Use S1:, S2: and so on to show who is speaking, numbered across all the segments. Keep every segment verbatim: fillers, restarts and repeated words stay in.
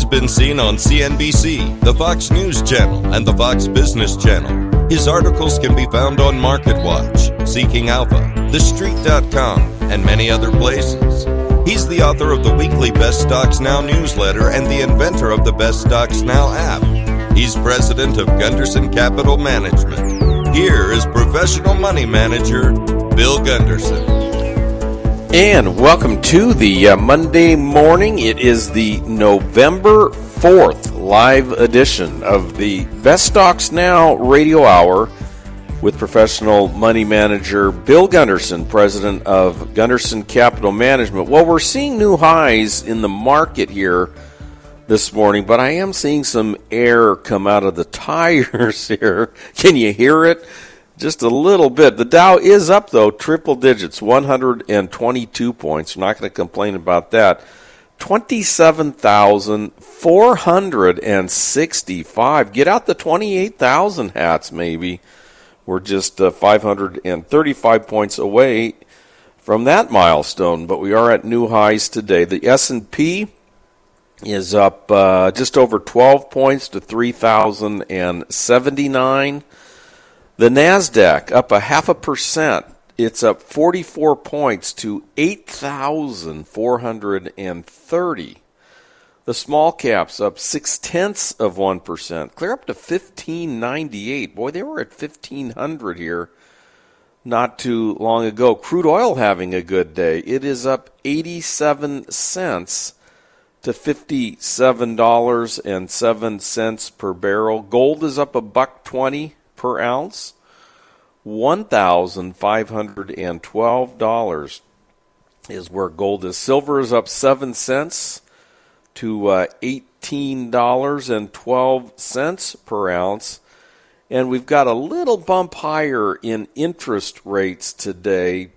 S1: been seen on C N B C, the Fox News Channel, and the Fox Business Channel. His articles can be found on MarketWatch, Seeking Alpha, The Street dot com, and many other places. He's the author of the weekly Best Stocks Now newsletter and the inventor of the Best Stocks Now app. He's president of Gunderson Capital Management. Here is professional money manager Bill Gunderson.
S2: And welcome to the uh, Monday morning. It is the November fourth live edition of the Best Stocks Now radio hour with professional money manager Bill Gunderson, president of Gunderson Capital Management. Well, we're seeing new highs in the market here this morning, but I am seeing some air come out of the tires here. Can you hear it? Just a little bit. The Dow is up, though, triple digits, one hundred twenty-two points. We're not going to complain about that. twenty-seven thousand four hundred sixty-five. Get out the twenty-eight thousand hats, maybe. We're just uh, five hundred thirty-five points away from that milestone, but we are at new highs today. The S and P is up uh, just over twelve points to three thousand seventy-nine. The NASDAQ up a half a percent. It's up forty-four points to eight thousand four hundred thirty. The small caps up six-tenths of one percent. Clear up to fifteen ninety-eight. Boy, they were at fifteen hundred here not too long ago. Crude oil having a good day. It is up eighty-seven cents to fifty-seven dollars and seven cents per barrel. Gold is up a buck twenty per ounce, one thousand five hundred twelve dollars is where gold is. Silver is up seven cents to uh, eighteen dollars and twelve cents per ounce. And we've got a little bump higher in interest rates today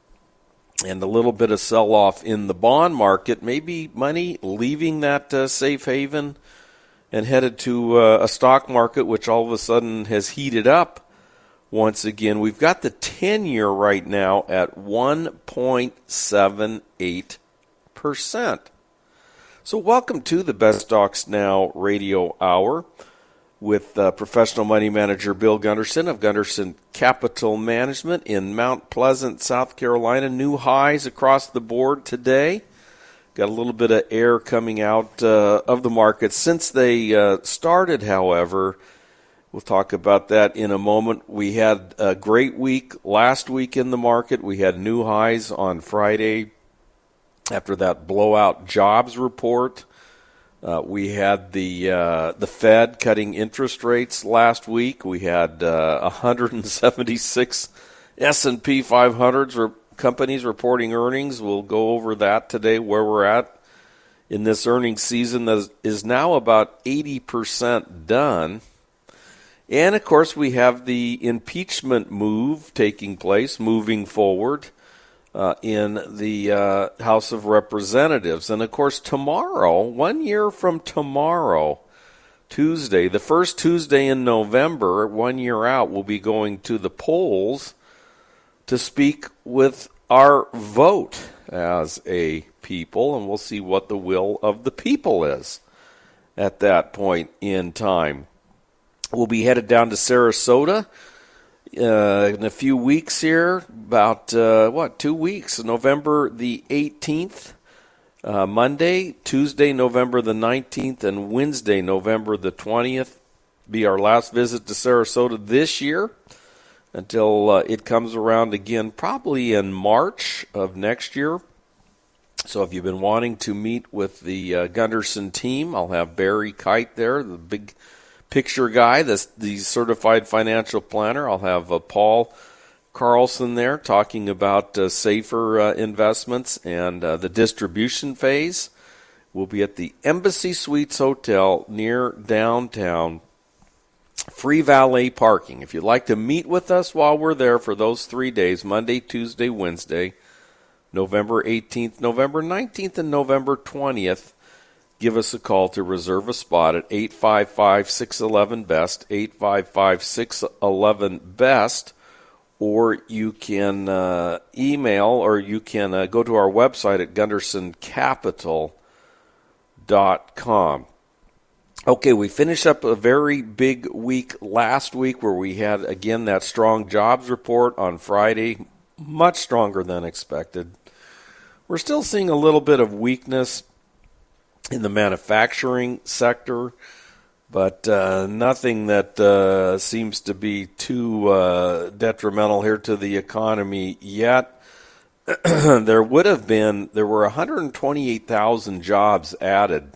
S2: and a little bit of sell-off in the bond market. Maybe money leaving that uh, safe haven and headed to uh, a stock market, which all of a sudden has heated up once again. We've got the ten-year right now at one point seven eight percent. So welcome to the Best Stocks Now radio hour with uh, professional money manager Bill Gunderson of Gunderson Capital Management in Mount Pleasant, South Carolina. New highs across the board today. Got a little bit of air coming out uh, of the market since they uh, started, however. We'll talk about that in a moment. We had a great week last week in the market. We had new highs on Friday after that blowout jobs report. Uh, we had the uh, the Fed cutting interest rates last week. We had uh, one hundred seventy-six S and P five hundreds or companies reporting earnings. We'll go over that today, where we're at in this earnings season that is now about eighty percent done. And, of course, we have the impeachment move taking place, moving forward uh, in the uh, House of Representatives. And, of course, tomorrow, one year from tomorrow, Tuesday, the first Tuesday in November, one year out, we'll be going to the polls to speak with our vote as a people, and we'll see what the will of the people is at that point in time. We'll be headed down to Sarasota uh, in a few weeks here, about, uh, what, two weeks, November the eighteenth, uh, Monday, Tuesday, November the nineteenth, and Wednesday, November the twentieth, be our last visit to Sarasota this year until uh, it comes around again, probably in March of next year. So if you've been wanting to meet with the uh, Gunderson team, I'll have Barry Kite there, the big picture guy, the, the certified financial planner. I'll have uh, Paul Carlson there talking about uh, safer uh, investments and uh, the distribution phase. We'll be at the Embassy Suites Hotel near downtown. Free valet parking. If you'd like to meet with us while we're there for those three days, Monday, Tuesday, Wednesday, November eighteenth, November nineteenth, and November twentieth, give us a call to reserve a spot at eight five five, six one one, B E S T, eight five five, six one one, B E S T, or you can uh, email or you can uh, go to our website at gunderson capital dot com. Okay, we finished up a very big week last week where we had, again, that strong jobs report on Friday, much stronger than expected. We're still seeing a little bit of weakness in the manufacturing sector, but uh, nothing that uh, seems to be too uh, detrimental here to the economy yet. There would have been, there were one hundred twenty-eight thousand jobs added,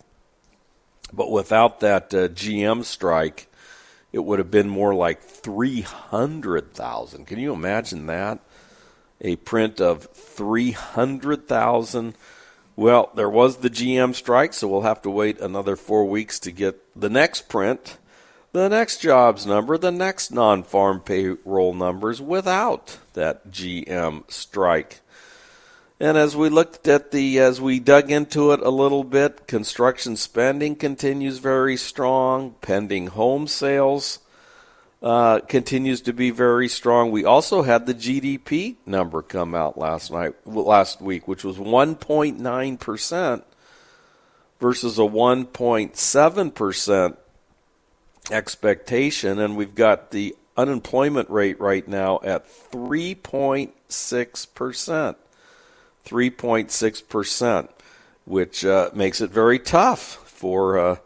S2: but without that uh, G M strike, it would have been more like three hundred thousand. Can you imagine that? A print of three hundred thousand. Well, there was the G M strike, so we'll have to wait another four weeks to get the next print, the next jobs number, the next non-farm payroll numbers without that G M strike. And as we looked at the, as we dug into it a little bit, construction spending continues very strong. Pending home sales uh, continues to be very strong. We also had the G D P number come out last night, last week, which was one point nine percent versus a one point seven percent expectation. And we've got the unemployment rate right now at three point six percent. three point six percent, which uh, makes it very tough for uh,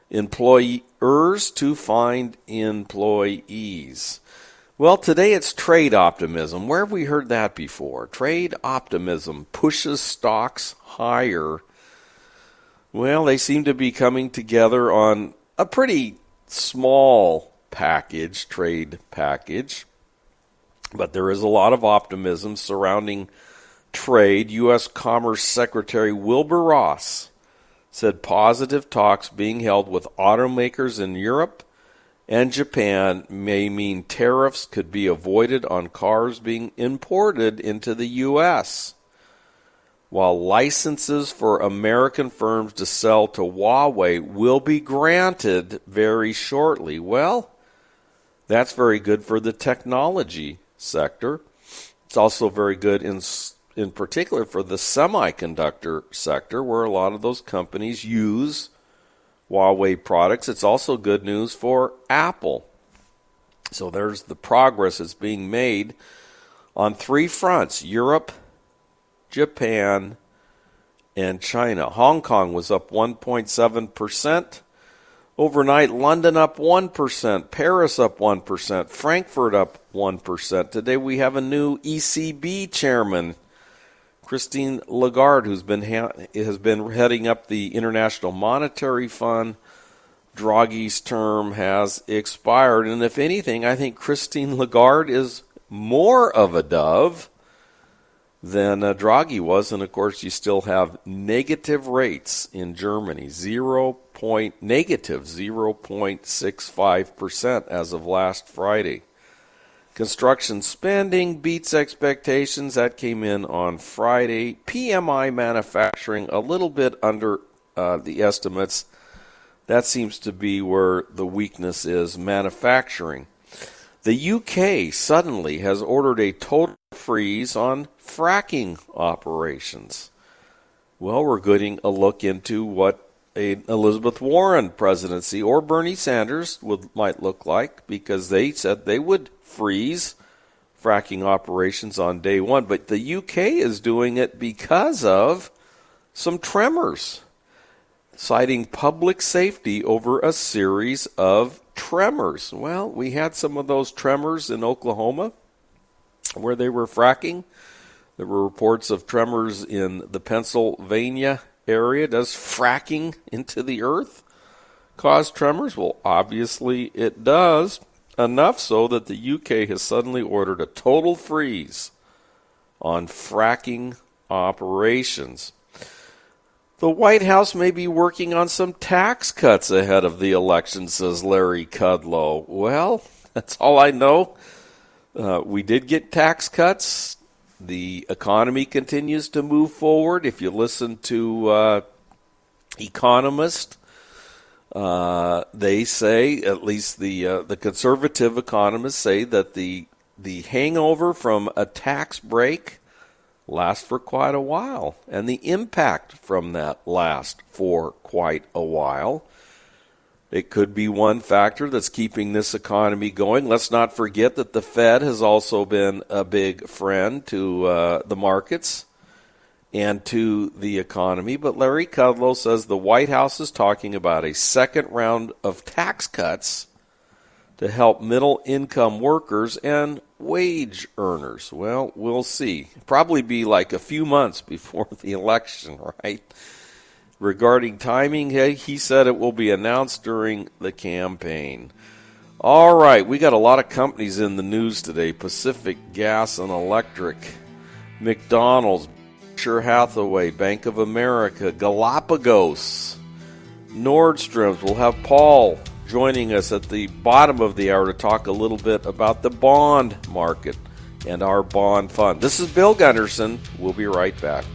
S2: employers to find employees. Well, today it's trade optimism. Where have we heard that before? Trade optimism pushes stocks higher. Well, they seem to be coming together on a pretty small package, trade package, but there is a lot of optimism surrounding trade. U S Commerce Secretary Wilbur Ross said positive talks being held with automakers in Europe and Japan may mean tariffs could be avoided on cars being imported into the U S, while licenses for American firms to sell to Huawei will be granted very shortly. Well, that's very good for the technology sector. It's also very good in in particular for the semiconductor sector, where a lot of those companies use Huawei products. It's also good news for Apple. So there's the progress that's being made on three fronts: Europe, Japan, and China. Hong Kong was up one point seven percent. Overnight, London up one percent, Paris up one percent, Frankfurt up one percent. Today we have a new E C B chairman, Christine Lagarde, who's been ha- has been heading up the International Monetary Fund. Draghi's term has expired, and if anything, I think Christine Lagarde is more of a dove than uh, Draghi was, and of course you still have negative rates in Germany, zero point negative zero point six five percent as of last Friday. Construction spending beats expectations. That came in on Friday. P M I manufacturing a little bit under uh, the estimates. That seems to be where the weakness is, manufacturing. The U K suddenly has ordered a total freeze on fracking operations. Well, we're getting a look into what a Elizabeth Warren presidency or Bernie Sanders would might look like, because they said they would freeze fracking operations on day one. But the U K is doing it because of some tremors, citing public safety over a series of tremors. Well, we had some of those tremors in Oklahoma where they were fracking. There were reports of tremors in the Pennsylvania area. Does fracking into the earth cause tremors? Well, obviously it does. Enough so that the U K has suddenly ordered a total freeze on fracking operations. The White House may be working on some tax cuts ahead of the election, says Larry Kudlow. Well, that's all I know. Uh, we did get tax cuts. The economy continues to move forward. If you listen to uh, economists, uh, they say, at least the uh, the conservative economists say, that the the hangover from a tax break lasts for quite a while, and the impact from that lasts for quite a while. It could be one factor that's keeping this economy going. Let's not forget that the Fed has also been a big friend to uh, the markets and to the economy. But Larry Kudlow says the White House is talking about a second round of tax cuts to help middle-income workers and wage earners. Well, we'll see. Probably be like a few months before the election, right? Regarding timing, he said it will be announced during the campaign. All right, we got a lot of companies in the news today. Pacific Gas and Electric, McDonald's, Berkshire Hathaway, Bank of America, Galapagos, Nordstrom's. We'll have Paul joining us at the bottom of the hour to talk a little bit about the bond market and our bond fund. This is Bill Gunderson. We'll be right back.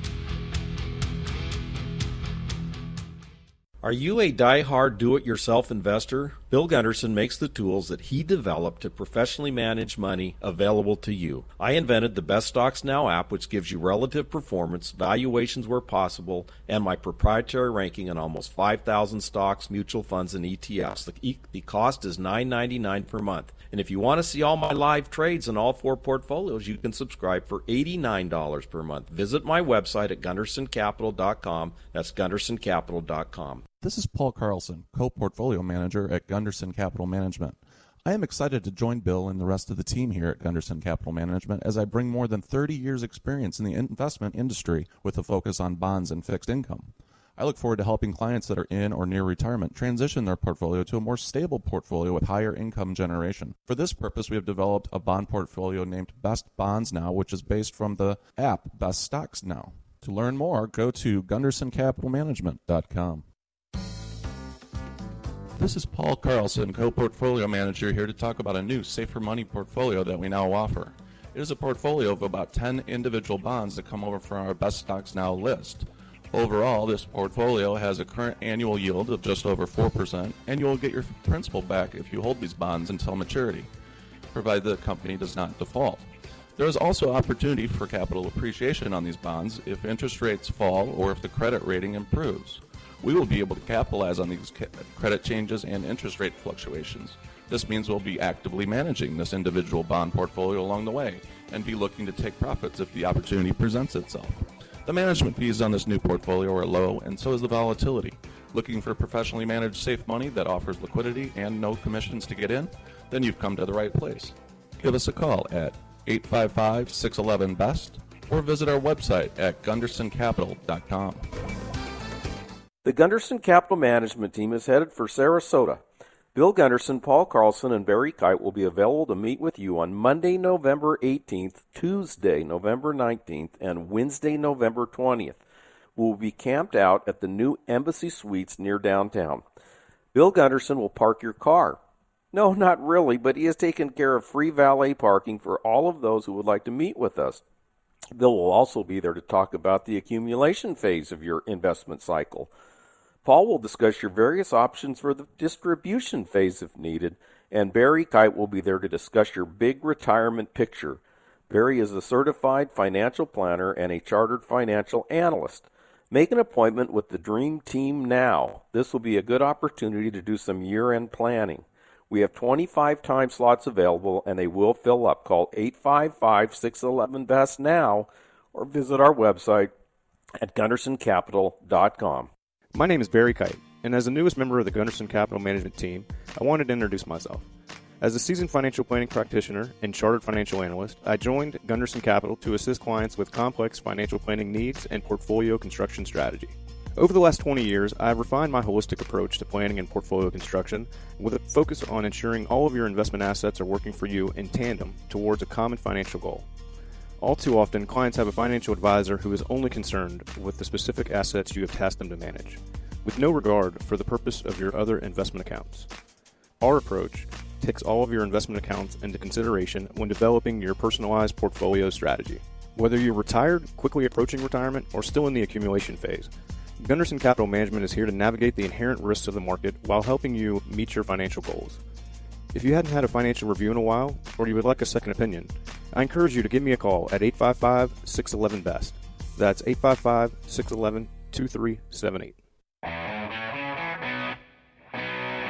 S3: Are you a die-hard do-it-yourself investor? Bill Gunderson makes the tools that he developed to professionally manage money available to you. I invented the Best Stocks Now app, which gives you relative performance, valuations where possible, and my proprietary ranking on almost five thousand stocks, mutual funds, and E T Fs. The, e- the cost is nine ninety-nine per month. And if you want to see all my live trades in all four portfolios, you can subscribe for eighty-nine dollars per month. Visit my website at gunderson capital dot com. That's gunderson capital dot com.
S4: This is Paul Carlson, co-portfolio manager at Gunderson Capital Management. I am excited to join Bill and the rest of the team here at Gunderson Capital Management as I bring more than thirty years experience in the investment industry with a focus on bonds and fixed income. I look forward to helping clients that are in or near retirement transition their portfolio to a more stable portfolio with higher income generation. For this purpose, we have developed a bond portfolio named Best Bonds Now, which is based from the app Best Stocks Now. To learn more, go to gunderson capital management dot com. This is Paul Carlson, co-portfolio manager, here to talk about a new Safer Money portfolio that we now offer. It is a portfolio of about ten individual bonds that come over from our Best Stocks Now list. Overall, this portfolio has a current annual yield of just over four percent, and you will get your principal back if you hold these bonds until maturity, provided the company does not default. There is also opportunity for capital appreciation on these bonds if interest rates fall or if the credit rating improves. We will be able to capitalize on these credit changes and interest rate fluctuations. This means we'll be actively managing this individual bond portfolio along the way and be looking to take profits if the opportunity presents itself. The management fees on this new portfolio are low, and so is the volatility. Looking for professionally managed safe money that offers liquidity and no commissions to get in? Then you've come to the right place. Give us a call at eight five five, six one one, B E S T or visit our website at gunderson capital dot com.
S2: The Gunderson Capital Management team is headed for Sarasota. Bill Gunderson, Paul Carlson, and Barry Kite will be available to meet with you on Monday, November eighteenth, Tuesday, November nineteenth, and Wednesday, November twentieth. We will be camped out at the new Embassy Suites near downtown. Bill Gunderson will park your car. No, not really, but he has taken care of free valet parking for all of those who would like to meet with us. Bill will also be there to talk about the accumulation phase of your investment cycle. Paul will discuss your various options for the distribution phase if needed, and Barry Kite will be there to discuss your big retirement picture. Barry is a certified financial planner and a chartered financial analyst. Make an appointment with the Dream Team now. This will be a good opportunity to do some year-end planning. We have twenty-five time slots available, and they will fill up. Call eight five five, six one one, B E S T now or visit our website at gunderson capital dot com.
S5: My name is Barry Kite, and as the newest member of the Gunderson Capital Management team, I wanted to introduce myself. As a seasoned financial planning practitioner and chartered financial analyst, I joined Gunderson Capital to assist clients with complex financial planning needs and portfolio construction strategy. Over the last twenty years, I have refined my holistic approach to planning and portfolio construction with a focus on ensuring all of your investment assets are working for you in tandem towards a common financial goal. All too often, clients have a financial advisor who is only concerned with the specific assets you have tasked them to manage, with no regard for the purpose of your other investment accounts. Our approach takes all of your investment accounts into consideration when developing your personalized portfolio strategy. Whether you're retired, quickly approaching retirement, or still in the accumulation phase, Gunderson Capital Management is here to navigate the inherent risks of the market while helping you meet your financial goals. If you hadn't had a financial review in a while, or you would like a second opinion, I encourage you to give me a call at eight five five, six one one, B E S T. That's eight five five, six one one, two three seven eight.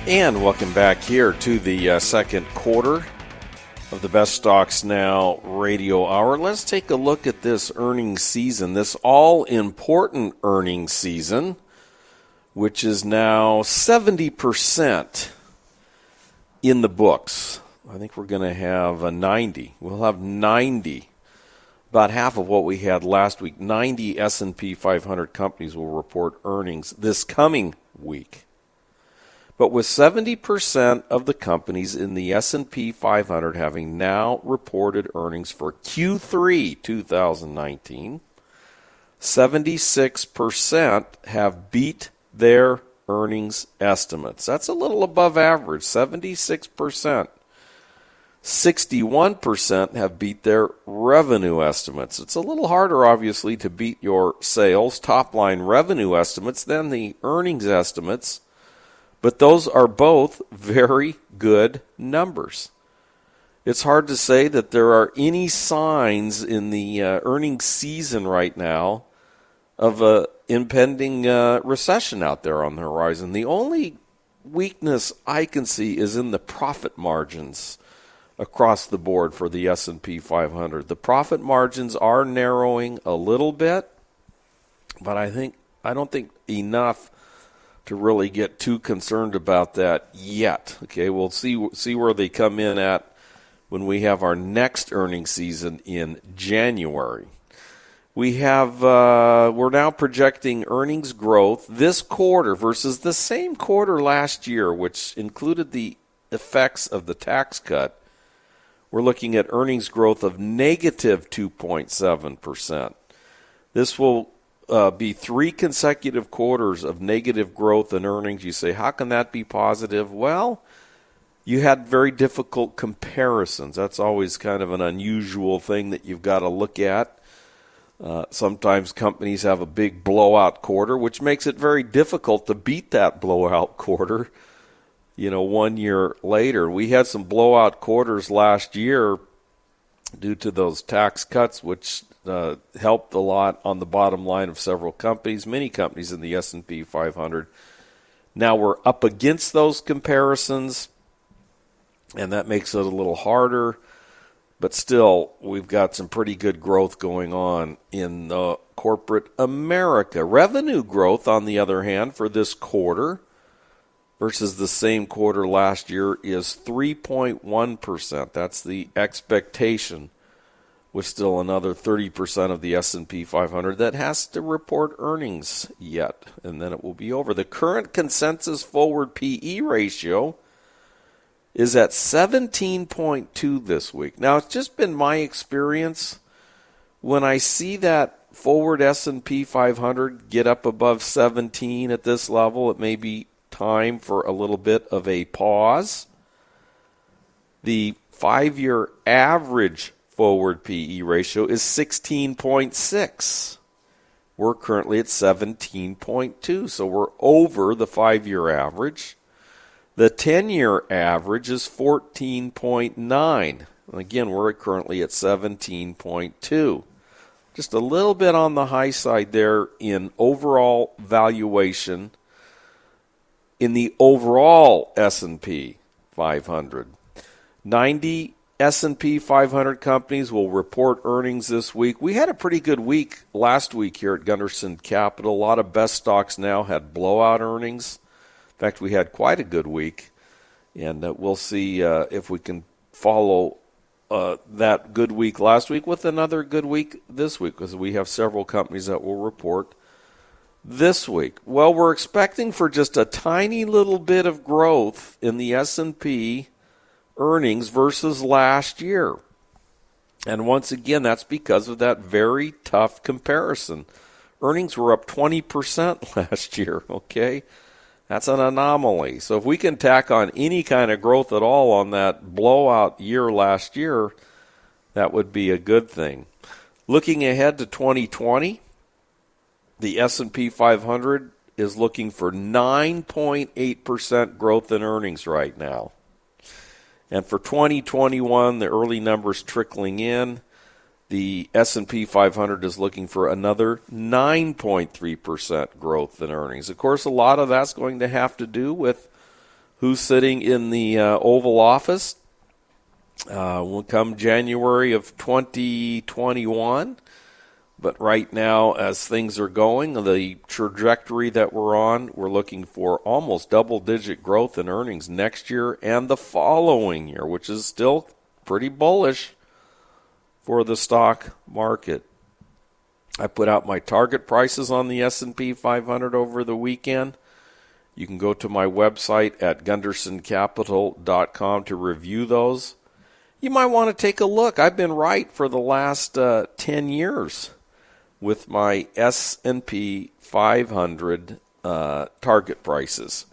S2: And welcome back here to the uh, second quarter of the Best Stocks Now radio hour. Let's take a look at this earnings season, this all-important earnings season, which is now seventy percent in the books. I think we're going to have a ninety. We'll have ninety, about half of what we had last week. ninety S and P five hundred companies will report earnings this coming week. But with seventy percent of the companies in the S and P five hundred having now reported earnings for Q three twenty nineteen, seventy-six percent have beat their earnings estimates. That's a little above average, seventy-six percent. sixty-one percent have beat their revenue estimates. It's a little harder, obviously, to beat your sales, top-line revenue estimates than the earnings estimates. But those are both very good numbers. It's hard to say that there are any signs in the uh, earnings season right now of a impending uh, recession out there on the horizon. The only weakness I can see is in the profit margins across the board for the S and P five hundred. The profit margins are narrowing a little bit, but I think I don't think enough to really get too concerned about that yet. Okay, we'll see see where they come in at when we have our next earnings season in January. We have uh, we're now projecting earnings growth this quarter versus the same quarter last year, which included the effects of the tax cut. We're looking at earnings growth of negative two point seven percent. This will Uh, be three consecutive quarters of negative growth in earnings. You say, how can that be positive? Well, you had very difficult comparisons. That's always kind of an unusual thing that you've got to look at. Uh, sometimes companies have a big blowout quarter, which makes it very difficult to beat that blowout quarter, you know, one year later. We had some blowout quarters last year due to those tax cuts, which Uh, helped a lot on the bottom line of several companies, many companies in the S and P five hundred. Now we're up against those comparisons, and that makes it a little harder. But still, we've got some pretty good growth going on in uh, corporate America. Revenue growth, on the other hand, for this quarter versus the same quarter last year is three point one percent. That's the expectation, with still another thirty percent of the S and P five hundred that has to report earnings yet, and then it will be over. The current consensus forward P E ratio is at seventeen point two this week. Now, it's just been my experience when I see that forward S and P five hundred get up above seventeen at this level, it may be time for a little bit of a pause. The five-year average forward P E ratio is sixteen point six. We're currently at seventeen point two, so we're over the five-year average. The ten-year average is fourteen point nine. Again, we're currently at seventeen point two. Just a little bit on the high side there in overall valuation in the overall S and P five hundred. ninety S and P five hundred companies will report earnings this week. We had a pretty good week last week here at Gunderson Capital. A lot of best stocks now had blowout earnings. In fact, we had quite a good week, and uh, we'll see uh, if we can follow uh, that good week last week with another good week this week, because we have several companies that will report this week. Well, we're expecting for just a tiny little bit of growth in the S and P earnings versus last year. And once again, that's because of that very tough comparison. Earnings were up twenty percent last year, okay? That's an anomaly. So if we can tack on any kind of growth at all on that blowout year last year, that would be a good thing. Looking ahead to twenty twenty, the S and P five hundred is looking for nine point eight percent growth in earnings right now. And for twenty twenty-one, the early numbers trickling in, the S and P five hundred is looking for another nine point three percent growth in earnings. Of course, a lot of that's going to have to do with who's sitting in the uh, Oval Office. Uh, will come January of twenty twenty-one. But right now, as things are going, the trajectory that we're on, we're looking for almost double-digit growth in earnings next year and the following year, which is still pretty bullish for the stock market. I put out my target prices on the S and P five hundred over the weekend. You can go to my website at gunderson capital dot com to review those. You might want to take a look. I've been right for the last uh, ten years with my S and P five hundred uh, target prices.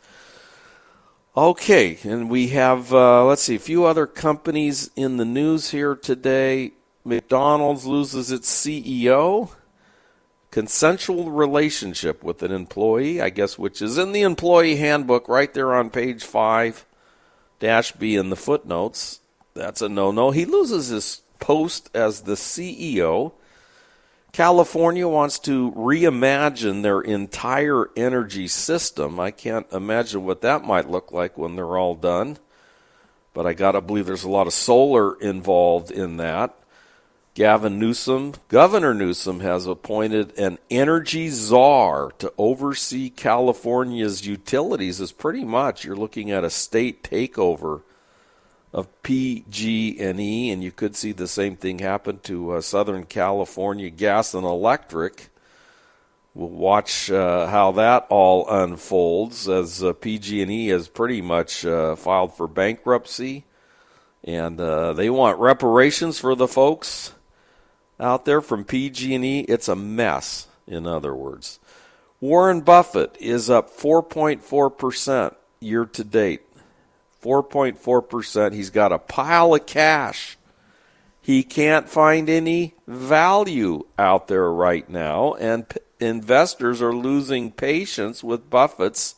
S2: Okay, and we have, uh, let's see, a few other companies in the news here today. McDonald's loses its C E O. Consensual relationship with an employee, I guess, which is in the employee handbook right there on page five, dash B in the footnotes. That's a no-no. He loses his post as the C E O. California wants to reimagine their entire energy system. I can't imagine what that might look like when they're all done. But I got to believe there's a lot of solar involved in that. Gavin Newsom, Governor Newsom, has appointed an energy czar to oversee California's utilities. Is pretty much, you're looking at a state takeover of P G and E, and you could see the same thing happen to uh, Southern California Gas and Electric. We'll watch uh, how that all unfolds, as uh, P G and E has pretty much uh, filed for bankruptcy, and uh, they want reparations for the folks out there from P G and E. It's a mess, in other words. Warren Buffett is up four point four percent year to date. four point four percent. He's got a pile of cash. He can't find any value out there right now, and p- investors are losing patience with Buffett's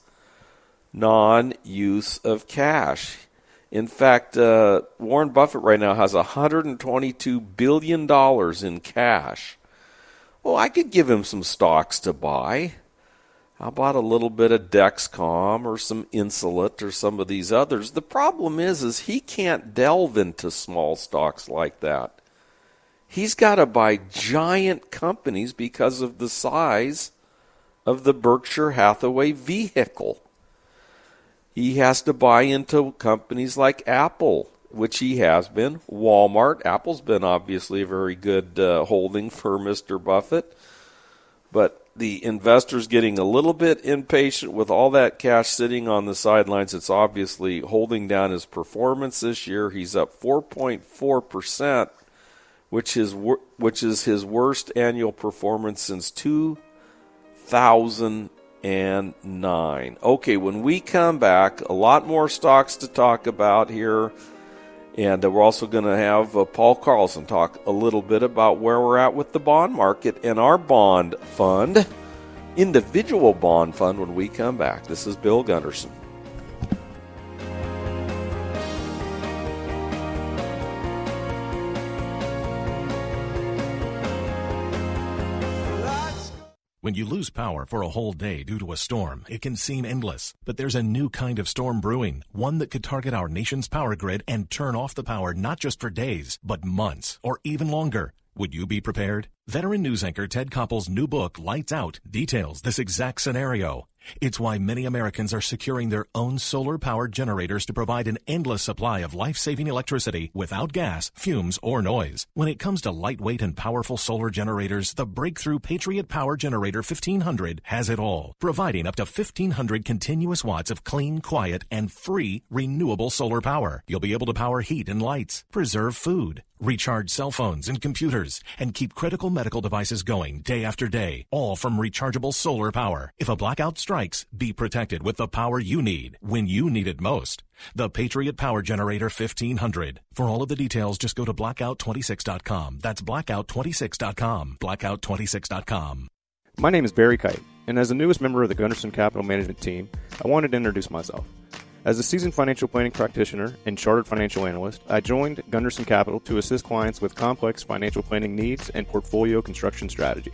S2: non-use of cash. In fact, uh, Warren Buffett right now has one hundred twenty-two billion dollars in cash. Well, I could give him some stocks to buy. How about a little bit of Dexcom or some Insulet or some of these others? The problem is, is he can't delve into small stocks like that. He's got to buy giant companies because of the size of the Berkshire Hathaway vehicle. He has to buy into companies like Apple, which he has been, Walmart. Apple's been obviously a very good uh, holding for Mister Buffett. But the investor's getting a little bit impatient with all that cash sitting on the sidelines. It's obviously holding down his performance this year. He's up four point four percent, which is which is his worst annual performance since two thousand nine. Okay, when we come back, a lot more stocks to talk about here. And uh, we're also going to have uh, Paul Carlson talk a little bit about where we're at with the bond market and our bond fund, individual bond fund, when we come back. This is Bill Gunderson.
S6: When you lose power for a whole day due to a storm, it can seem endless. But there's a new kind of storm brewing, one that could target our nation's power grid and turn off the power not just for days, but months or even longer. Would you be prepared? Veteran news anchor Ted Koppel's new book, Lights Out, details this exact scenario. It's why many Americans are securing their own solar-powered generators to provide an endless supply of life-saving electricity without gas, fumes, or noise. When it comes to lightweight and powerful solar generators, the breakthrough Patriot Power Generator fifteen hundred has it all, providing up to fifteen hundred continuous watts of clean, quiet, and free renewable solar power. You'll be able to power heat and lights, preserve food, recharge cell phones and computers, and keep critical medical devices going day after day, all from rechargeable solar power. If a blackout strikes, be protected with the power you need when you need it most. The Patriot Power Generator fifteen hundred. For all of the details, just go to blackout twenty-six dot com. That's blackout twenty-six dot com. blackout twenty-six dot com.
S5: My name is Barry Kite, and as the newest member of the Gunderson Capital Management team, I wanted to introduce myself. As a seasoned financial planning practitioner and chartered financial analyst, I joined Gunderson Capital to assist clients with complex financial planning needs and portfolio construction strategy.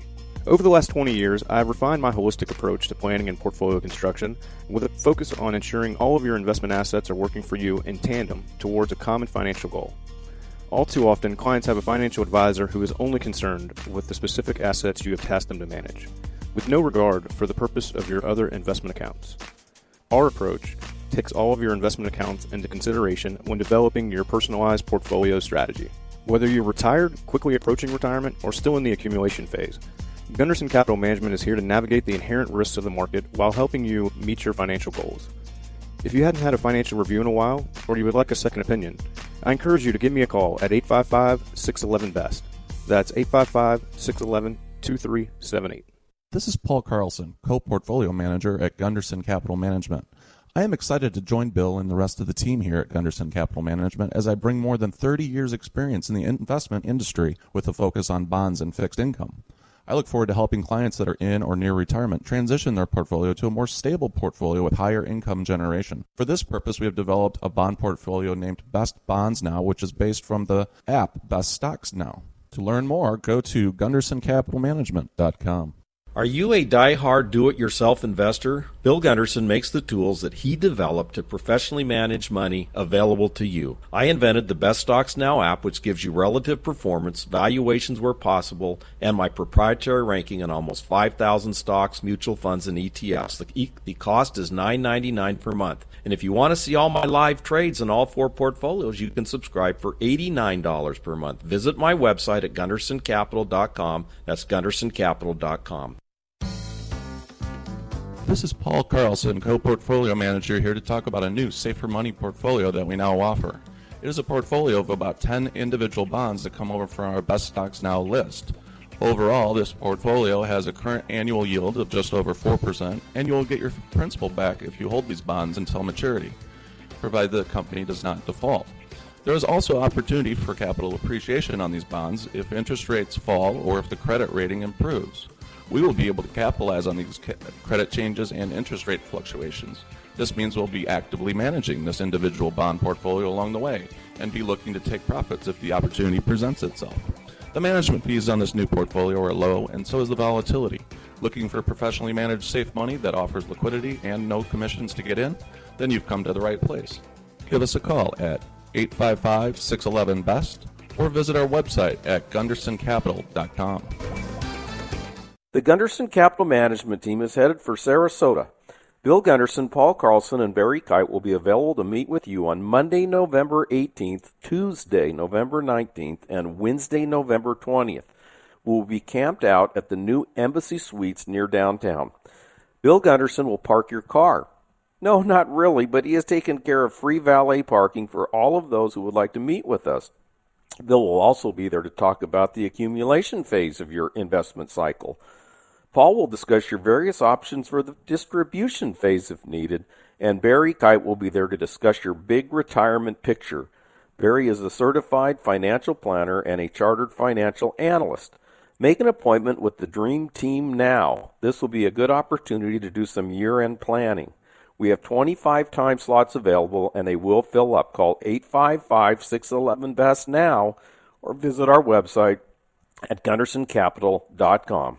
S5: Over the last twenty years, I've refined my holistic approach to planning and portfolio construction with a focus on ensuring all of your investment assets are working for you in tandem towards a common financial goal. All too often, clients have a financial advisor who is only concerned with the specific assets you have tasked them to manage, with no regard for the purpose of your other investment accounts. Our approach takes all of your investment accounts into consideration when developing your personalized portfolio strategy. Whether you're retired, quickly approaching retirement, or still in the accumulation phase, Gunderson Capital Management is here to navigate the inherent risks of the market while helping you meet your financial goals. If you hadn't had a financial review in a while, or you would like a second opinion, I encourage you to give me a call at eight five five, six one one, B E S T. That's eight five five, six one one, two three seven eight.
S4: This is Paul Carlson, co-portfolio manager at Gunderson Capital Management. I am excited to join Bill and the rest of the team here at Gunderson Capital Management as I bring more than thirty years experience in the investment industry with a focus on bonds and fixed income. I look forward to helping clients that are in or near retirement transition their portfolio to a more stable portfolio with higher income generation. For this purpose, we have developed a bond portfolio named Best Bonds Now, which is based from the app Best Stocks Now. To learn more, go to gunderson capital management dot com.
S3: Are you a die-hard do-it-yourself investor? Bill Gunderson makes the tools that he developed to professionally manage money available to you. I invented the Best Stocks Now app, which gives you relative performance, valuations where possible, and my proprietary ranking on almost five thousand stocks, mutual funds, and E T Fs. The, e- the cost is nine ninety-nine per month. And if you want to see all my live trades in all four portfolios, you can subscribe for eighty-nine dollars per month. Visit my website at gunderson capital dot com. That's gunderson capital dot com.
S4: This is Paul Carlson, co-portfolio manager, here to talk about a new Safer Money portfolio that we now offer. It is a portfolio of about ten individual bonds that come over from our Best Stocks Now list. Overall, this portfolio has a current annual yield of just over four percent, and you will get your principal back if you hold these bonds until maturity, provided the company does not default. There is also opportunity for capital appreciation on these bonds if interest rates fall or if the credit rating improves. We will be able to capitalize on these credit changes and interest rate fluctuations. This means we'll be actively managing this individual bond portfolio along the way and be looking to take profits if the opportunity presents itself. The management fees on this new portfolio are low, and so is the volatility. Looking for professionally managed safe money that offers liquidity and no commissions to get in? Then you've come to the right place. Give us a call at eight five five, six one one, B E S T or visit our website at gunderson capital dot com.
S2: The Gunderson Capital Management team is headed for Sarasota. Bill Gunderson, Paul Carlson, and Barry Kite will be available to meet with you on Monday, November eighteenth, Tuesday, November nineteenth, and Wednesday, November twentieth. We will be camped out at the new Embassy Suites near downtown. Bill Gunderson will park your car. No, not really, but he has taken care of free valet parking for all of those who would like to meet with us. Bill will also be there to talk about the accumulation phase of your investment cycle. Paul will discuss your various options for the distribution phase if needed, and Barry Kite will be there to discuss your big retirement picture. Barry is a certified financial planner and a chartered financial analyst. Make an appointment with the Dream Team now. This will be a good opportunity to do some year-end planning. We have twenty-five time slots available, and they will fill up. Call eight five five, six one one, B E S T now or visit our website at gunderson capital dot com.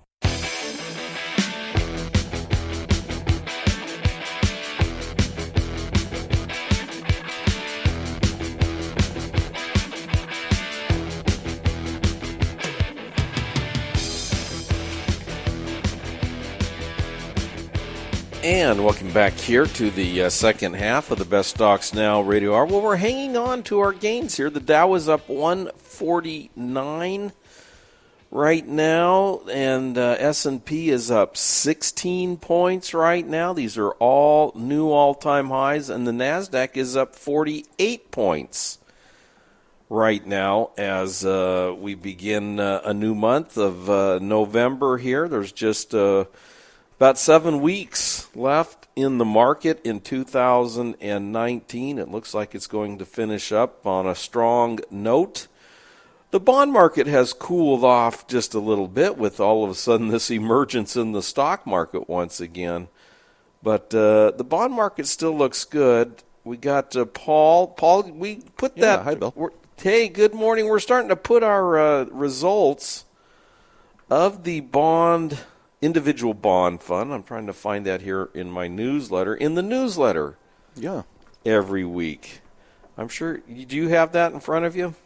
S2: And welcome back here to the uh, second half of the Best Stocks Now Radio Hour. Well, we're hanging on to our gains here. The Dow is up one forty-nine right now, and uh, S and P is up sixteen points right now. These are all new all-time highs, and the NASDAQ is up forty-eight points right now as uh, we begin uh, a new month of uh, November here. There's just uh, about seven weeks left in the market in two thousand nineteen. It looks like it's going to finish up on a strong note. The bond market has cooled off just a little bit with all of a sudden this emergence in the stock market once again. But uh, the bond market still looks good. We got uh, Paul. Paul, we put
S4: Yeah,
S2: that.
S4: hi, Bill.
S2: We're, hey, good morning. We're starting to put our uh, results of the bond, individual bond fund, I'm trying to find that here in my newsletter, in the newsletter.
S4: Yeah.
S2: Every week. I'm sure, do you have that in front of you?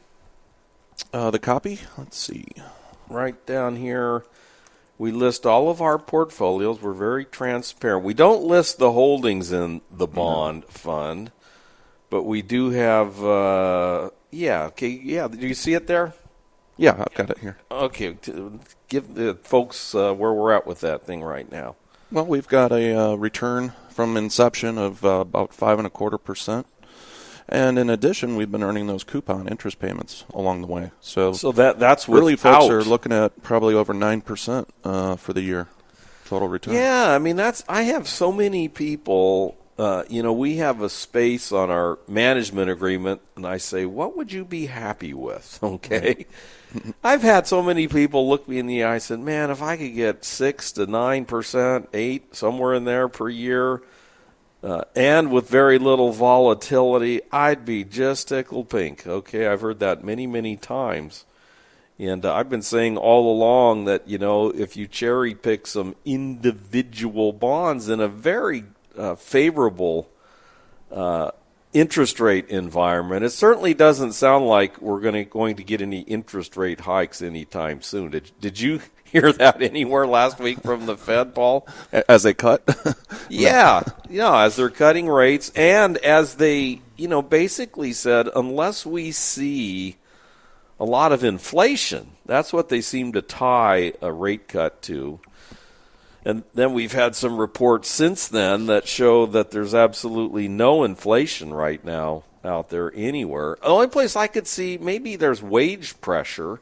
S4: Uh, the copy? Let's see.
S2: Right down here, we list all of our portfolios. We're very transparent. We don't list the holdings in the bond no. fund, but we do have, uh, yeah, okay, yeah. Do you see it there?
S4: Yeah, I've got it here.
S2: Okay, give the folks uh, where we're at with that thing right now.
S4: Well, we've got a uh, return from inception of uh, about five and a quarter percent. And in addition, we've been earning those coupon interest payments along the way. So,
S2: so that that's
S4: really
S2: without.
S4: Folks are looking at probably over nine percent uh, for the year total return.
S2: Yeah, I mean, that's I have so many people, uh, you know, we have a space on our management agreement, and I say, what would you be happy with? Okay. I've had so many people look me in the eye and said, man, if I could get six to nine percent, eight, somewhere in there per year, Uh, and with very little volatility, I'd be just tickled pink. Okay, I've heard that many, many times. And uh, I've been saying all along that, you know, if you cherry pick some individual bonds in a very uh, favorable uh, interest rate environment, it certainly doesn't sound like we're gonna, going to get any interest rate hikes anytime soon. Did, did you hear that anywhere last week from the Fed, Paul?
S4: As they cut?
S2: Yeah, you know, as they're cutting rates, and as they, you know, basically said, unless we see a lot of inflation, that's what they seem to tie a rate cut to. And then we've had some reports since then that show that there's absolutely no inflation right now out there anywhere. The only place I could see maybe there's wage pressure.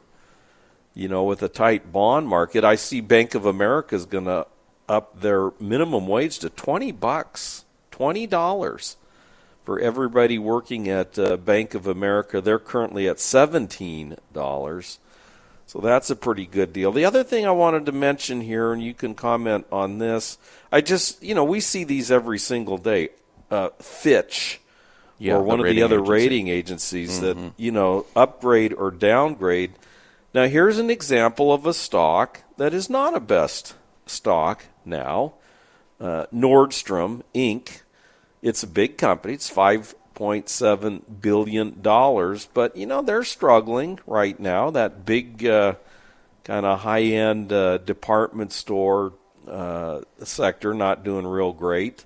S2: You know, with a tight bond market, I see Bank of America is going to up their minimum wage to twenty bucks, twenty dollars for everybody working at uh, Bank of America. They're currently at seventeen dollars. So that's a pretty good deal. The other thing I wanted to mention here, and you can comment on this, I just, you know, we see these every single day. Uh, Fitch,
S4: yeah,
S2: or one
S4: the
S2: of the other
S4: agency.
S2: rating agencies
S4: Mm-hmm.
S2: that, you know, upgrade or downgrade. Now, here's an example of a stock that is not a best stock now. Uh, Nordstrom, Incorporated. It's a big company. It's five point seven billion dollars. But, you know, they're struggling right now. That big uh, kind of high-end uh, department store uh, sector not doing real great.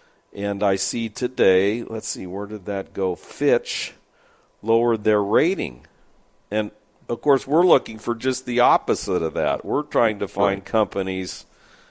S2: And I see today, let's see, where did that go? Fitch lowered their rating. And of course, we're looking for just the opposite of that. We're trying to find companies.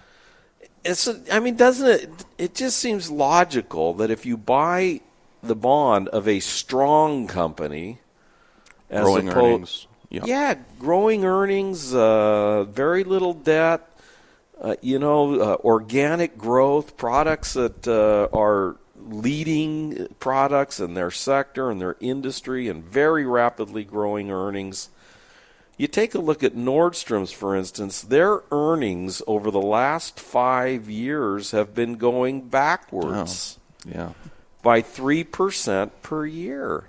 S2: It's, a, I mean, doesn't it? It just seems logical that if you buy the bond of a strong company, as
S4: growing
S2: opposed,
S4: earnings, yep.
S2: yeah, growing earnings, uh, very little debt, uh, you know, uh, organic growth, products that uh, are leading products in their sector and their industry, and very rapidly growing earnings. You take a look at Nordstrom's, for instance, their earnings over the last five years have been going backwards
S4: oh, yeah.
S2: by three percent per year.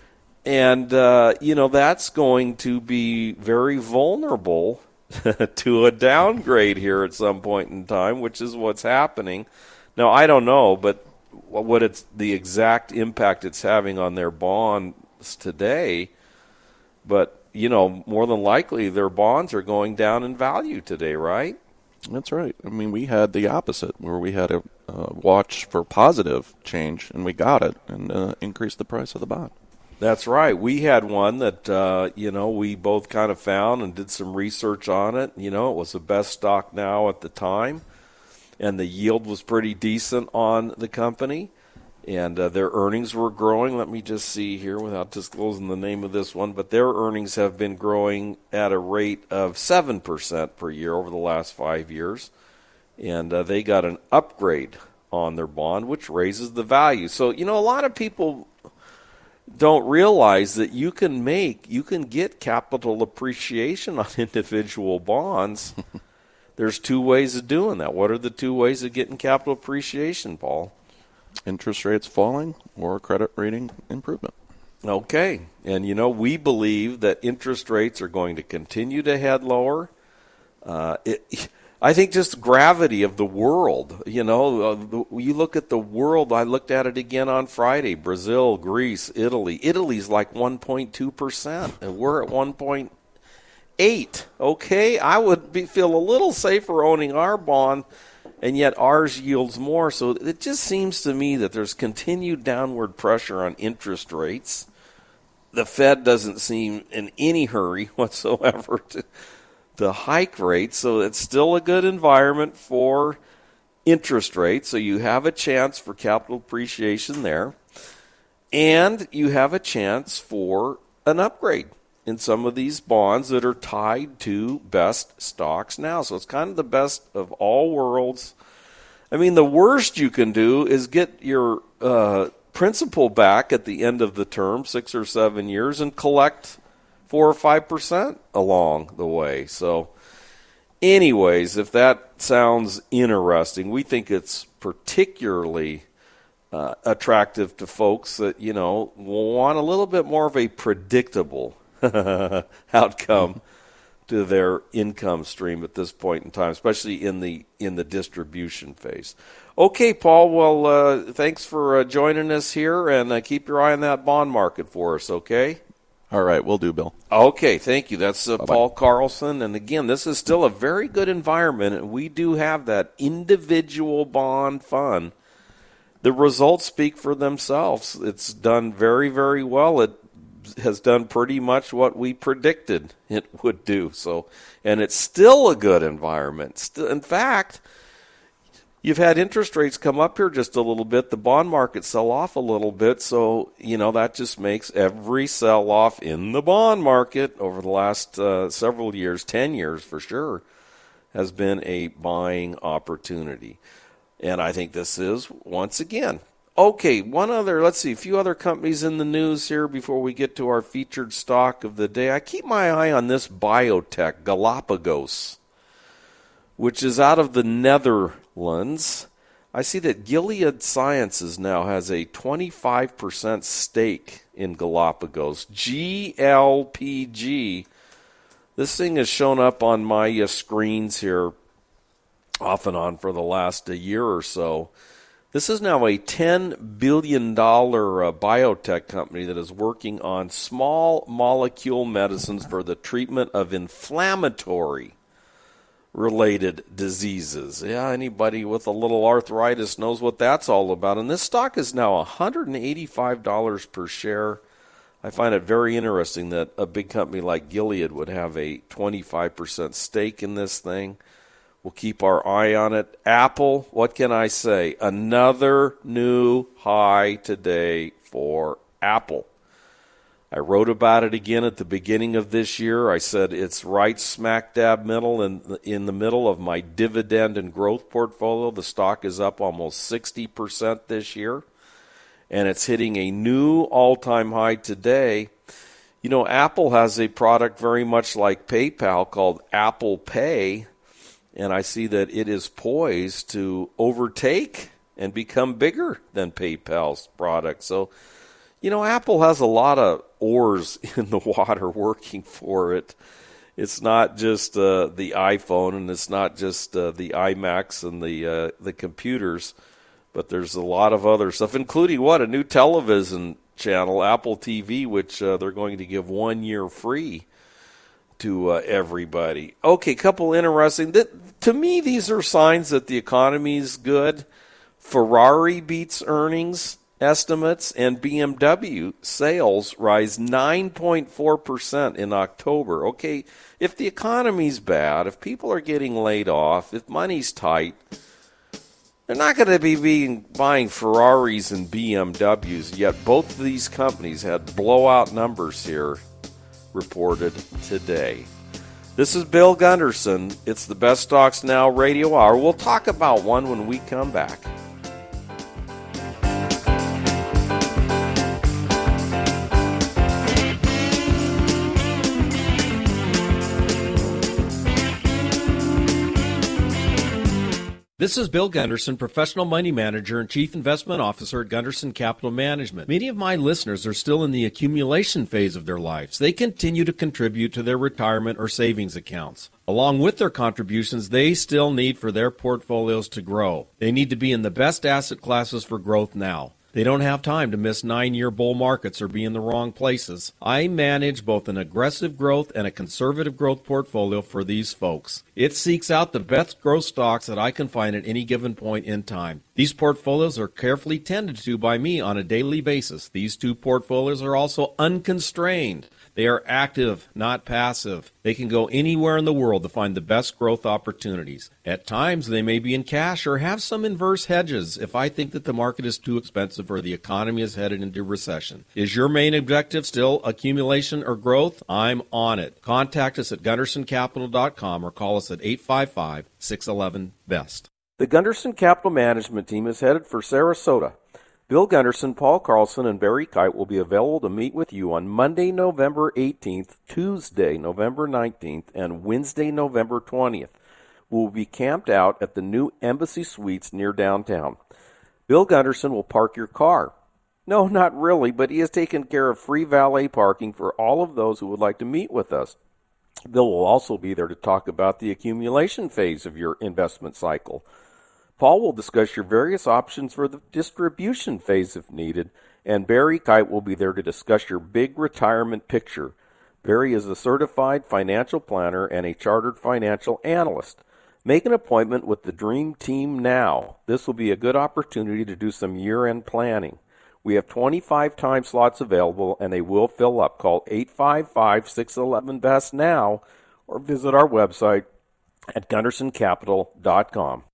S2: And, uh, you know, that's going to be very vulnerable to a downgrade here at some point in time, which is what's happening. Now, I don't know, but what it's the exact impact it's having on their bonds today, but you know, more than likely their bonds are going down in value today, right?
S4: That's right. I mean, we had the opposite, where we had a uh, watch for positive change, and we got it, and uh, increased the price of the bond.
S2: That's right. We had one that, uh, you know, we both kind of found and did some research on it. You know, it was the best stock now at the time, and the yield was pretty decent on the company. And uh, their earnings were growing. Let me just see here without disclosing the name of this one. But their earnings have been growing at a rate of seven percent per year over the last five years. And uh, they got an upgrade on their bond, which raises the value. So, you know, a lot of people don't realize that you can make, you can get capital appreciation on individual bonds. There's two ways of doing that. What are the two ways of getting capital appreciation, Paul?
S4: Interest rates falling or credit rating improvement.
S2: Okay. And, you know, we believe that interest rates are going to continue to head lower. Uh, it, I think just gravity of the world. You know, uh, the, you look at the world. I looked at it again on Friday. Brazil, Greece, Italy. Italy's like one point two percent, and we're at one point eight. Okay, I would be, feel a little safer owning our bond, and yet ours yields more. So it just seems to me that there's continued downward pressure on interest rates. The Fed doesn't seem in any hurry whatsoever to to hike rates, so it's still a good environment for interest rates. So you have a chance for capital appreciation there, and you have a chance for an upgrade in some of these bonds that are tied to best stocks now. So it's kind of the best of all worlds. I mean, the worst you can do is get your uh, principal back at the end of the term, six or seven years, and collect four or five percent along the way. So anyways, if that sounds interesting, we think it's particularly uh, attractive to folks that, you know, want a little bit more of a predictable outcome to their income stream at this point in time, especially in the in the distribution phase. Okay, Paul, well, uh, thanks for uh, joining us here, and uh, keep your eye on that bond market for us, okay?
S4: All right, will do, Bill.
S2: Okay, thank you. That's uh, Paul Carlson. And again, this is still a very good environment, and we do have that individual bond fund. The results speak for themselves. It's done very, very well. It has done pretty much what we predicted it would do. So, and it's still a good environment. Still, in fact, you've had interest rates come up here just a little bit. The bond market sell off a little bit. So, you know, that just makes every sell-off in the bond market over the last uh, several years, ten years for sure, has been a buying opportunity. And I think this is, once again. Okay, one other, let's see, a few other companies in the news here before we get to our featured stock of the day. I keep my eye on this biotech, Galapagos, which is out of the Netherlands. I see that Gilead Sciences now has a twenty-five percent stake in Galapagos. G L P G. This thing has shown up on my uh, screens here off and on for the last uh, year or so. This is now a ten billion dollars uh, biotech company that is working on small molecule medicines for the treatment of inflammatory related diseases. Yeah, anybody with a little arthritis knows what that's all about. And this stock is now one hundred eighty-five dollars per share. I find it very interesting that a big company like Gilead would have a twenty-five percent stake in this thing. We'll keep our eye on it. Apple, what can I say? Another new high today for Apple. I wrote about it again at the beginning of this year. I said it's right smack dab middle in, in the middle of my dividend and growth portfolio. The stock is up almost sixty percent this year, and it's hitting a new all-time high today. You know, Apple has a product very much like PayPal called Apple Pay, and I see that it is poised to overtake and become bigger than PayPal's product. So, you know, Apple has a lot of oars in the water working for it. It's not just uh, the iPhone, and it's not just uh, the iMacs and the uh, the computers, but there's a lot of other stuff, including what, a new television channel, Apple T V, which uh, they're going to give one year free to uh, everybody. Okay, couple interesting. That, to me, these are signs that the economy is good. Ferrari beats earnings estimates, and B M W sales rise nine point four percent in October. Okay, if the economy's bad, if people are getting laid off, if money's tight, they're not going to be being, buying Ferraris and B M Ws, yet both of these companies had blowout numbers here reported today. This is Bill Gunderson. It's the Best Stocks Now Radio Hour. We'll talk about one when we come back.
S3: This is Bill Gunderson, Professional Money Manager and Chief Investment Officer at Gunderson Capital Management. Many of my listeners are still in the accumulation phase of their lives. They continue to contribute to their retirement or savings accounts. Along with their contributions, they still need for their portfolios to grow. They need to be in the best asset classes for growth now. They don't have time to miss nine-year bull markets or be in the wrong places. I manage both an aggressive growth and a conservative growth portfolio for these folks. It seeks out the best growth stocks that I can find at any given point in time. These portfolios are carefully tended to by me on a daily basis. These two portfolios are also unconstrained. They are active, not passive. They can go anywhere in the world to find the best growth opportunities. At times, they may be in cash or have some inverse hedges if I think that the market is too expensive or the economy is headed into recession. Is your main objective still accumulation or growth? I'm on it. Contact us at gunderson capital dot com or call us at eight five five, six one one, B E S T.
S2: The Gunderson Capital Management team is headed for Sarasota. Bill Gunderson, Paul Carlson, and Barry Kite will be available to meet with you on Monday, November eighteenth, Tuesday, November nineteenth, and Wednesday, November twentieth. We will be camped out at the new Embassy Suites near downtown. Bill Gunderson will park your car. No, not really, but he has taken care of free valet parking for all of those who would like to meet with us. Bill will also be there to talk about the accumulation phase of your investment cycle. Paul will discuss your various options for the distribution phase if needed, and Barry Kite will be there to discuss your big retirement picture. Barry is a certified financial planner and a chartered financial analyst. Make an appointment with the Dream Team now. This will be a good opportunity to do some year-end planning. We have twenty-five time slots available, and they will fill up. Call eight five five, six one one, B E S T now or visit our website at gunderson capital dot com.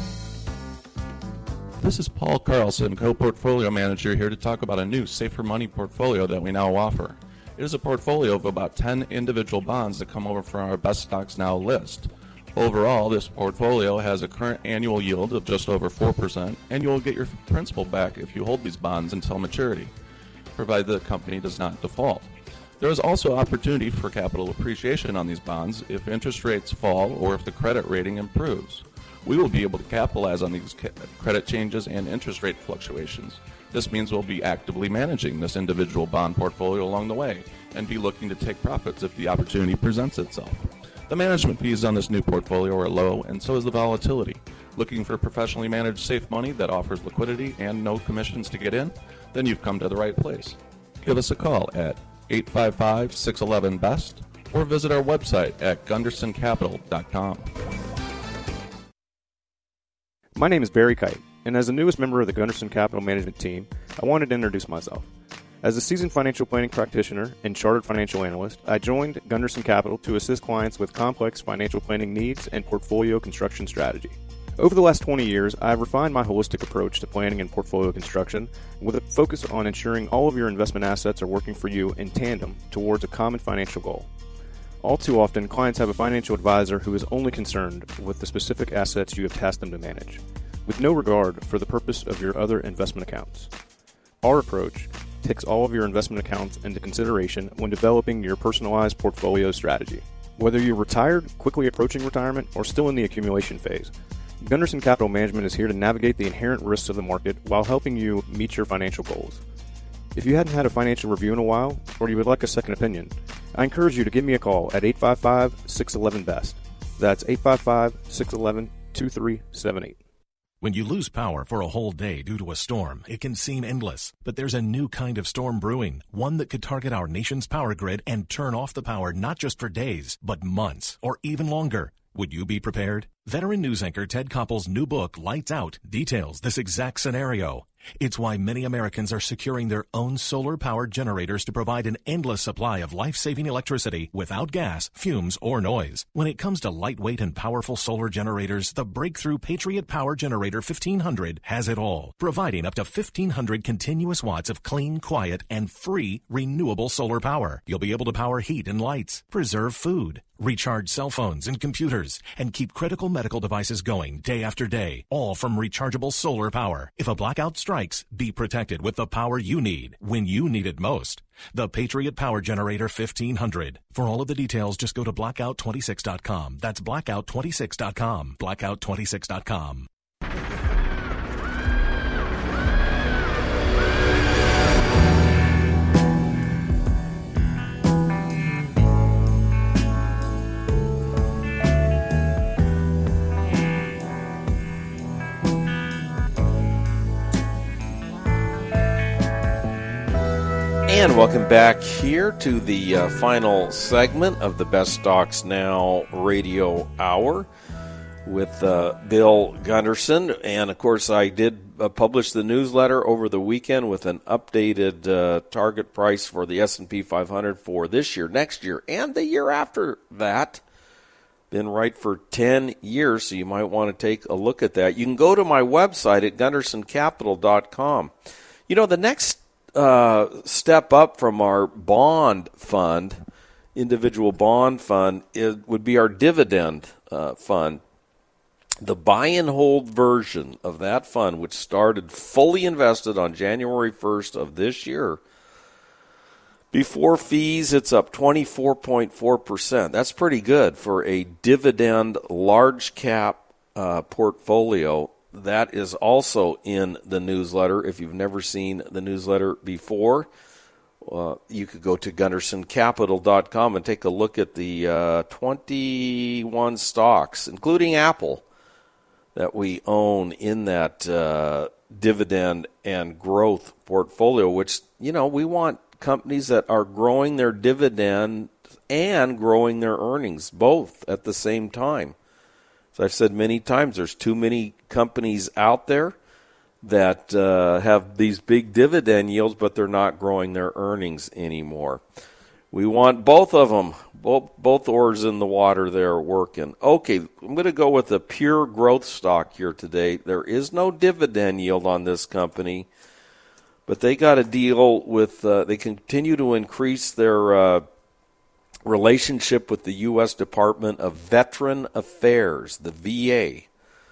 S4: This is Paul Carlson, Co-Portfolio Manager, here to talk about a new Safer Money portfolio that we now offer. It is a portfolio of about ten individual bonds that come over from our Best Stocks Now list. Overall, this portfolio has a current annual yield of just over four percent, and you will get your principal back if you hold these bonds until maturity, provided the company does not default. There is also opportunity for capital appreciation on these bonds if interest rates fall or if the credit rating improves. We will be able to capitalize on these credit changes and interest rate fluctuations. This means we'll be actively managing this individual bond portfolio along the way and be looking to take profits if the opportunity presents itself. The management fees on this new portfolio are low, and so is the volatility. Looking for professionally managed safe money that offers liquidity and no commissions to get in? Then you've come to the right place. Give us a call at eight five five, six one one, B E S T or visit our website at gunderson capital dot com.
S5: My name is Barry Kite, and as the newest member of the Gunderson Capital Management team, I wanted to introduce myself. As a seasoned financial planning practitioner and chartered financial analyst, I joined Gunderson Capital to assist clients with complex financial planning needs and portfolio construction strategy. Over the last twenty years, I have refined my holistic approach to planning and portfolio construction with a focus on ensuring all of your investment assets are working for you in tandem towards a common financial goal. All too often, clients have a financial advisor who is only concerned with the specific assets you have tasked them to manage, with no regard for the purpose of your other investment accounts. Our approach takes all of your investment accounts into consideration when developing your personalized portfolio strategy. Whether you're retired, quickly approaching retirement, or still in the accumulation phase, Gunderson Capital Management is here to navigate the inherent risks of the market while helping you meet your financial goals. If you hadn't had a financial review in a while, or you would like a second opinion, I encourage you to give me a call at eight five five, six one one, B E S T. That's eight five five, six one one, two three seven eight.
S6: When you lose power for a whole day due to a storm, it can seem endless. But there's a new kind of storm brewing, one that could target our nation's power grid and turn off the power not just for days, but months or even longer. Would you be prepared? Veteran news anchor Ted Koppel's new book, Lights Out, details this exact scenario. It's why many Americans are securing their own solar-powered generators to provide an endless supply of life-saving electricity without gas, fumes, or noise. When it comes to lightweight and powerful solar generators, the breakthrough Patriot Power Generator fifteen hundred has it all, providing up to fifteen hundred continuous watts of clean, quiet, and free renewable solar power. You'll be able to power heat and lights, preserve food, recharge cell phones and computers, and keep critical medical devices going day after day, all from rechargeable solar power. If a blackout strikes, be protected with the power you need when you need it most. The Patriot Power Generator fifteen hundred. For all of the details, just go to blackout twenty-six dot com. That's blackout twenty-six dot com. blackout twenty-six dot com.
S2: And welcome back here to the uh, final segment of the Best Stocks Now radio hour with uh, Bill Gunderson. And, of course, I did uh, publish the newsletter over the weekend with an updated uh, target price for the S and P five hundred for this year, next year, and the year after that. Been right for ten years, so you might want to take a look at that. You can go to my website at gunderson capital dot com. You know, the next uh, step up from our bond fund, individual bond fund, is, would be our dividend uh, fund. The buy and hold version of that fund, which started fully invested on January first of this year, before fees, it's up twenty-four point four percent. That's pretty good for a dividend large cap uh, portfolio. That is also in the newsletter. If you've never seen the newsletter before, uh, you could go to gunderson capital dot com and take a look at the uh, twenty-one stocks, including Apple, that we own in that uh, dividend and growth portfolio, which, you know, we want companies that are growing their dividend and growing their earnings, both at the same time. As I've said many times, there's too many companies out there that uh, have these big dividend yields, but they're not growing their earnings anymore. We want both of them, both, both oars in the water there working. Okay, I'm going to go with a pure growth stock here today. There is no dividend yield on this company, but they got to deal with, uh, they continue to increase their uh, relationship with the U S Department of Veteran Affairs, the V A.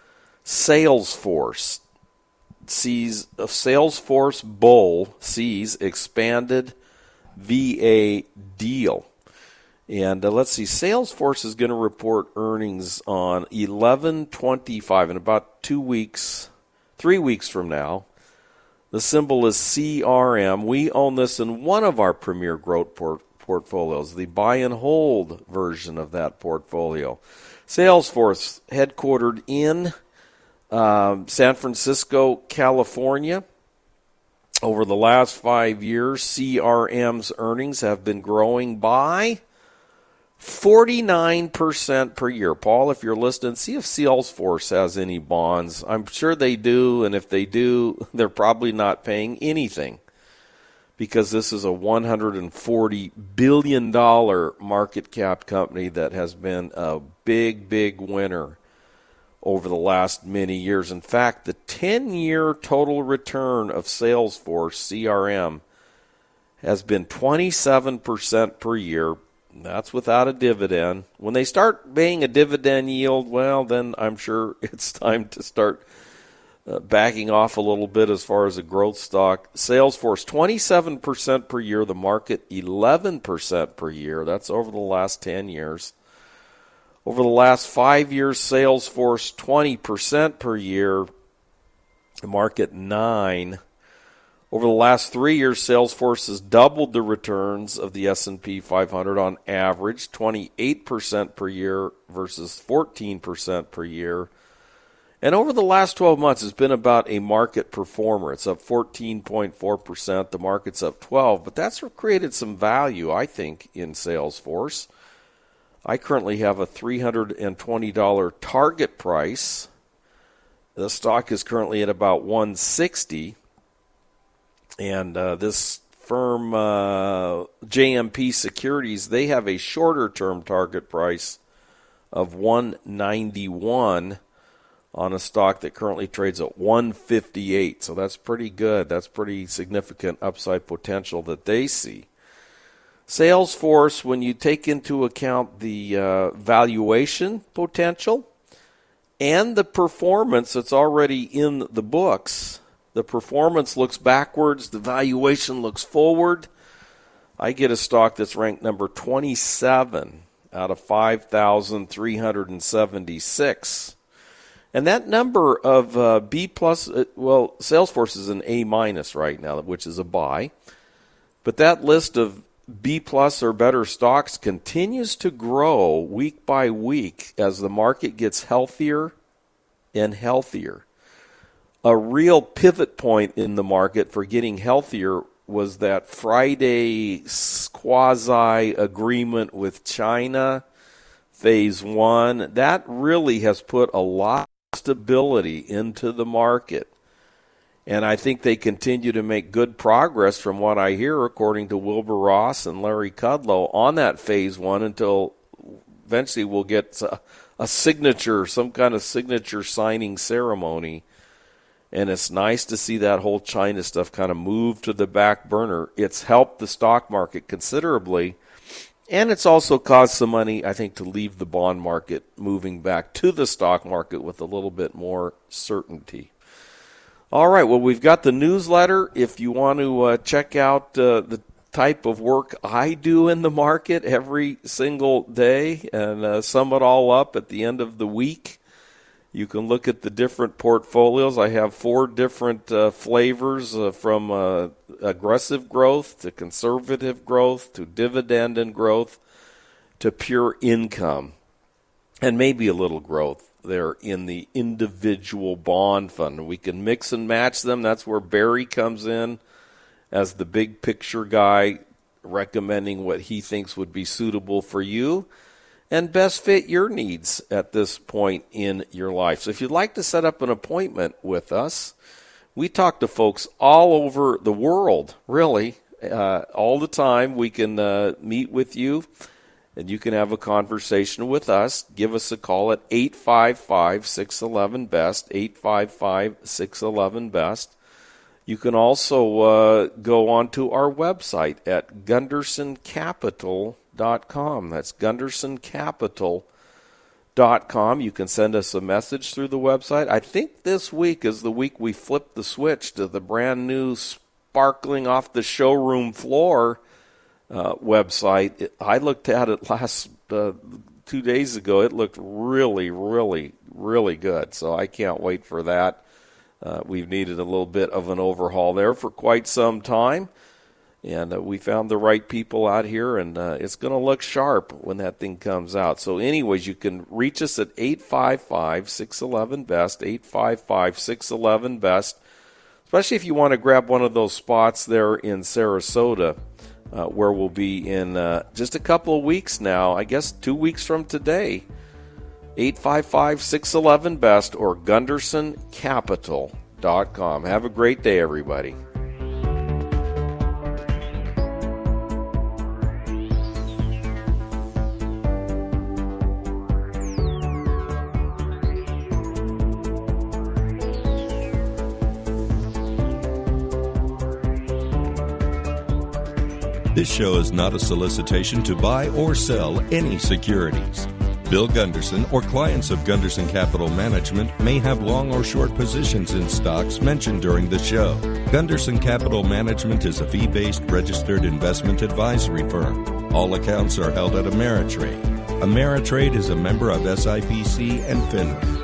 S2: Salesforce sees, a Salesforce bull sees expanded V A deal. And uh, let's see, Salesforce is going to report earnings on eleven twenty-five in about two weeks, three weeks from now. The symbol is C R M. We own this in one of our premier growth port- portfolios, the buy and hold version of that portfolio. Salesforce, headquartered in um, San Francisco, California. Over the last five years, C R M's earnings have been growing by forty-nine percent per year. Paul, if you're listening, see if Salesforce has any bonds. I'm sure they do, and if they do, they're probably not paying anything, because this is a one hundred forty billion dollars market cap company that has been a big, big winner over the last many years. In fact, the ten-year total return of Salesforce, C R M, has been twenty-seven percent per year. That's without a dividend. When they start paying a dividend yield, well, then I'm sure it's time to start uh, backing off a little bit as far as a growth stock. Salesforce, twenty-seven percent per year. The market, eleven percent per year. That's over the last ten years. Over the last five years, Salesforce, twenty percent per year. The market, nine percent. Over the last three years, Salesforce has doubled the returns of the S and P five hundred on average, twenty-eight percent per year versus fourteen percent per year. And over the last twelve months, it's been about a market performer. It's up fourteen point four percent. The market's up twelve percent. But that's created some value, I think, in Salesforce. I currently have a three hundred twenty dollars target price. The stock is currently at about one hundred sixty dollars. And uh, this firm, uh, J M P Securities, they have a shorter-term target price of one hundred ninety-one dollars on a stock that currently trades at one hundred fifty-eight dollars. So that's pretty good. That's pretty significant upside potential that they see. Salesforce, when you take into account the uh, valuation potential and the performance that's already in the books, the performance looks backwards, the valuation looks forward, I get a stock that's ranked number twenty-seven out of five thousand three hundred seventy-six. And that number of uh, B plus, uh, well, Salesforce is an A minus right now, which is a buy. But that list of B plus or better stocks continues to grow week by week as the market gets healthier and healthier. A real pivot point in the market for getting healthier was that Friday quasi-agreement with China, phase one. That really has put a lot of stability into the market. And I think they continue to make good progress from what I hear, according to Wilbur Ross and Larry Kudlow, on that phase one until eventually we'll get a, a signature, some kind of signature signing ceremony. And it's nice to see that whole China stuff kind of move to the back burner. It's helped the stock market considerably. And it's also caused some money, I think, to leave the bond market, moving back to the stock market with a little bit more certainty. All right, well, we've got the newsletter. If you want to uh, check out uh, the type of work I do in the market every single day and uh, sum it all up at the end of the week, you can look at the different portfolios. I have four different uh, flavors uh, from uh, aggressive growth to conservative growth to dividend and growth to pure income, and maybe a little growth there in the individual bond fund. We can mix and match them. That's where Barry comes in as the big picture guy, recommending what he thinks would be suitable for you and best fit your needs at this point in your life. So if you'd like to set up an appointment with us, we talk to folks all over the world, really, uh, all the time. We can uh, meet with you, and you can have a conversation with us. Give us a call at eight five five, six one one, B E S T, eight five five, six one one, B E S T. You can also uh, go onto our website at Gunderson Capital dot com. That's Gunderson Capital dot com. You can send us a message through the website. I think this week is the week we flip the switch to the brand new, sparkling off the showroom floor uh, website. It, I looked at it last uh, two days ago. It looked really, really, really good. So I can't wait for that. Uh, we've needed a little bit of an overhaul there for quite some time. And uh, we found the right people out here, and uh, it's going to look sharp when that thing comes out. So anyways, you can reach us at eight five five, six one one, B E S T, eight five five, six one one, B E S T, especially if you want to grab one of those spots there in Sarasota, uh, where we'll be in uh, just a couple of weeks now, I guess two weeks from today, eight five five, six one one, B E S T or Gunderson Capital dot com. Have a great day, everybody.
S1: This show is not a solicitation to buy or sell any securities. Bill Gunderson or clients of Gunderson Capital Management may have long or short positions in stocks mentioned during the show. Gunderson Capital Management is a fee-based registered investment advisory firm. All accounts are held at Ameritrade. Ameritrade is a member of S I P C and FINRA.